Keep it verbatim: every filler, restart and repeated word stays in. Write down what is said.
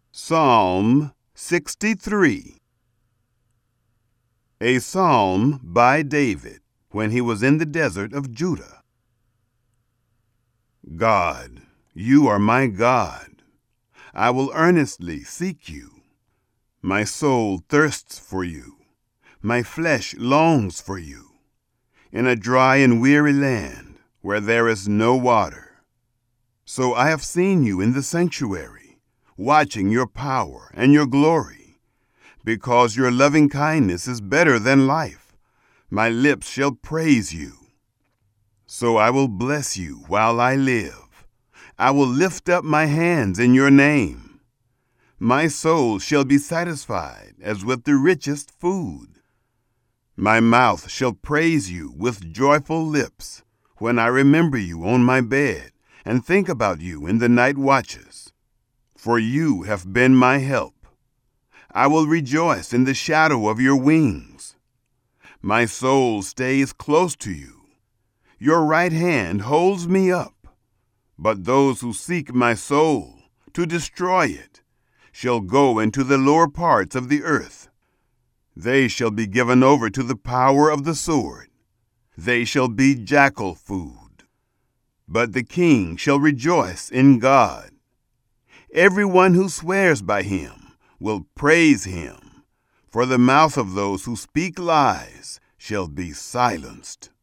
Psalm sixty-three. A psalm by David when he was in the desert of Judah. God, you are my God. I will earnestly seek you. My soul thirsts for you. My flesh longs for you, in a dry and weary land where there is no water. So I have seen you in the sanctuary, watching your power and your glory. Because your loving kindness is better than life, my lips shall praise you. So I will bless you while I live. I will lift up my hands in your name. My soul shall be satisfied as with the richest food. My mouth shall praise you with joyful lips when I remember you on my bed and think about you in the night watches. For you have been my help. I will rejoice in the shadow of your wings. My soul stays close to you. Your right hand holds me up. But those who seek my soul to destroy it shall go into the lower parts of the earth. They shall be given over to the power of the sword. They shall be jackal food. But the king shall rejoice in God. Everyone who swears by him will praise him, for the mouth of those who speak lies shall be silenced.